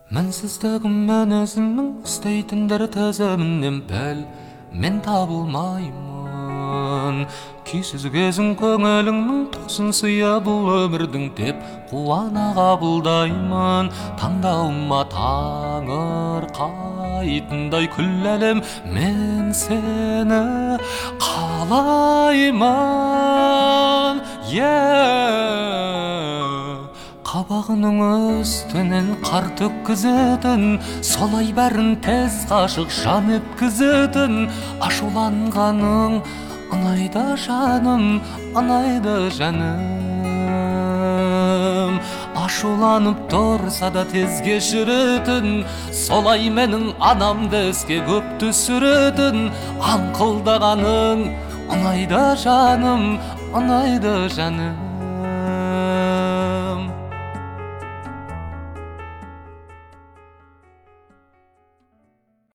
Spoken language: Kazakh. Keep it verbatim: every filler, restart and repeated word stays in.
Мінсіздігім мен өзімнің істейтіндер тізімінен бәл мен табылмаймын. Күйсіз кезің көңіліңнің тосын сыя бұл өмірдің деп қуана қабылдаймын. Таңдауыма таңырқайтындай күллі әлем мен сені қалаймын. Қабағының үстінен қар төккізетін, солай бәрін тез қашық жан өткізетін. Ашуланғаның ұнайды жаным, ұнайды жаным. Ашуланып тұрса да тез кешіретін, солай менің анамды іске көп түсіретін. Аңқылдағаның ұнайды жаным, ұнайды жаным.